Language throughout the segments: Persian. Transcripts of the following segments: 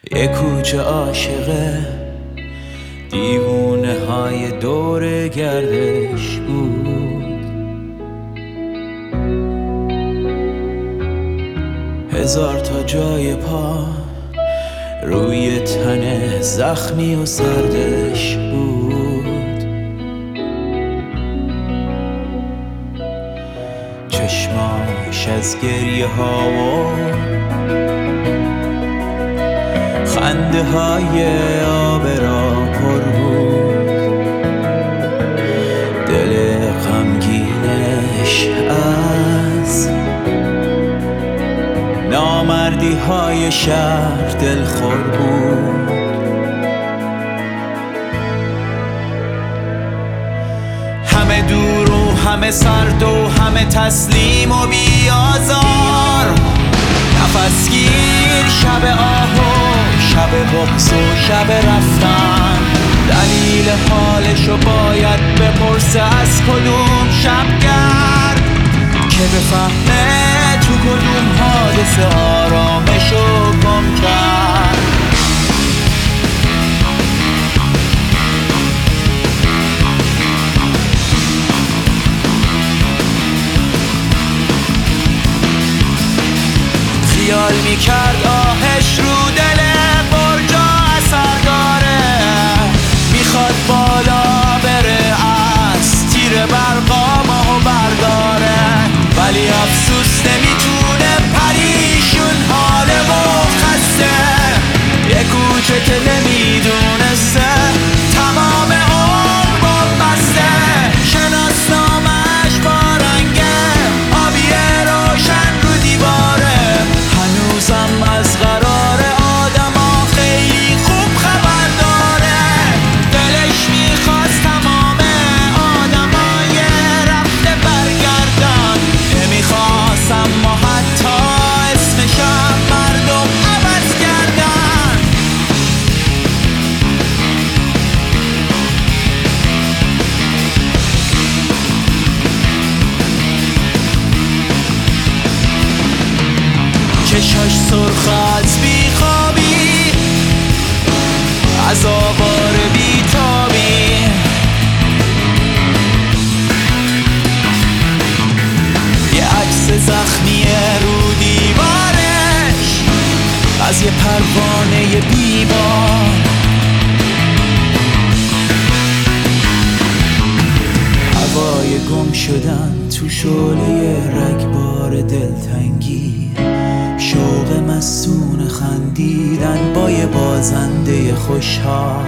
یه کوچه عاشقه دیوونه های دور گردش بود. هزار تا جای پا روی تن زخمی و سردش بود. چشماش از گریه ها و خنده های آب را پر بود. دل غمگینش از نامردی های شهر دلخور بود. همه دور و همه سرد و همه تسلیم و بیازار، نفس گیر شب آه و شب بغض و شب رفتن. دلیل حالشو باید بپرسه از کدوم شبگرد که بفهمه تو کدوم حادثه آرامشو گم کرد. خیال میکرد آهش رو دل برجا اثر داره، میخواد بالا بره از تیر برقا ماهو برداره، ولی افسوس نمیتونه پریشون حاله و خسته. یه کوچه که نمیدونسته تمام عمر با بسته، شناسنامش با رنگ آبی روشن رو دیواره. هنوزم از قرار آدما خیلی خوب خبر داره، دلش میخواست تمام آدمای رفته برگردن، نمیخواست اما حتی اسمشم مردم عوض کردن. چشاش سرخ از بیخوابی، از آوار بیتابی، یه عکس زخمی رو دیوارش از یه پروانه بیبار. هوای گم شدن تو شعله رگبار دلتنگی، شوق مستون خندیدن با یه بازنده خوشحال.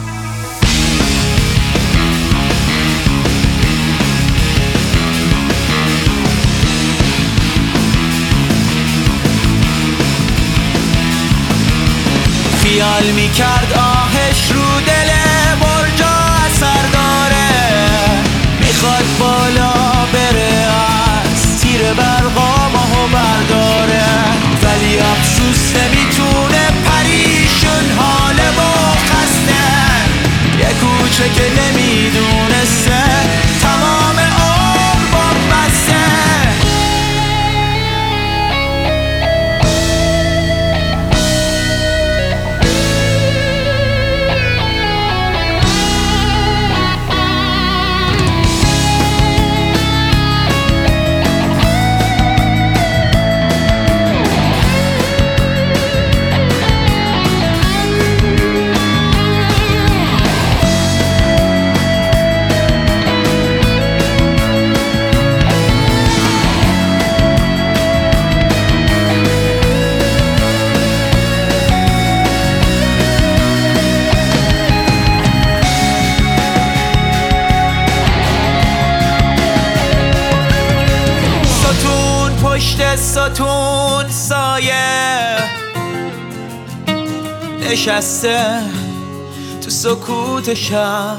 خیال میکرد آهش رو دل برجا اثر داره، میخواد بالا بره از تیر برقا ماهو برداره، ولی افسوس نمیتونه پریشون حاله و خسته. یه کوچه که نمیدونسته تمام عمر با بسته. پشت ستون سایه نشسته تو سکوت شب،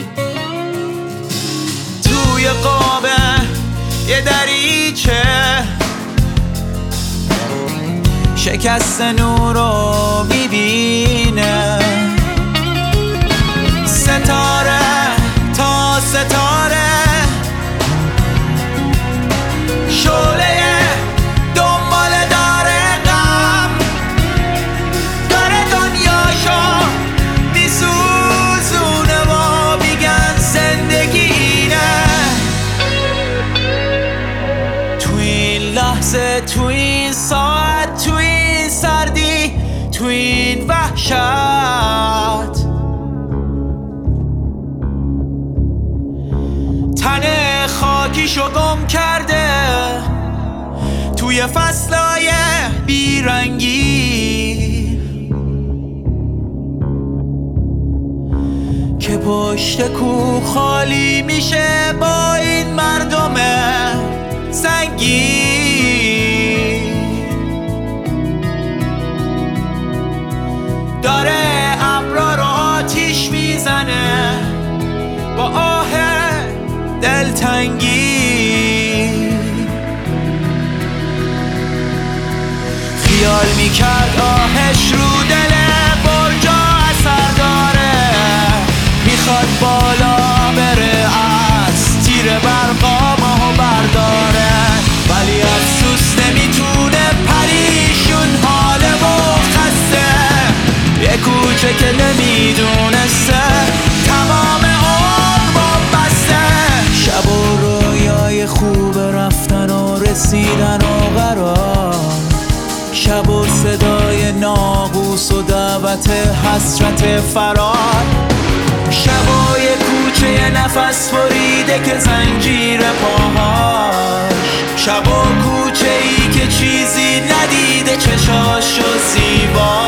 توی قاب یه دریچه شکست نور رو میبینه. ستاره تا ستاره شعله دنبال داره غم، داره دنیا تو این وحشت. تن خاکیشو گم کرده توی فصلای بیرنگی که پشت کوه خالی میشه با این مردم سنگین. داره ابرا رو آتیش میزنه با آه دلتنگی. خیال میکرد آهش رو دل برجا اثر داره، میخواد بالا بره از تیر برقا ماهو برداره، ولی افسوس نمیتونه پریشون حاله و خسته. یه کوچه که نمیدونسته تمام عمر بسته. شب و رویای خوب رفتن و رسیدن و قرار، شب و صدای ناقوس و دعوت حسرت فرار. شبای کوچه نفس بریده که زنجیر پاهاش، شب و کوچه ای که چیزی ندیده چشاش و زیبا.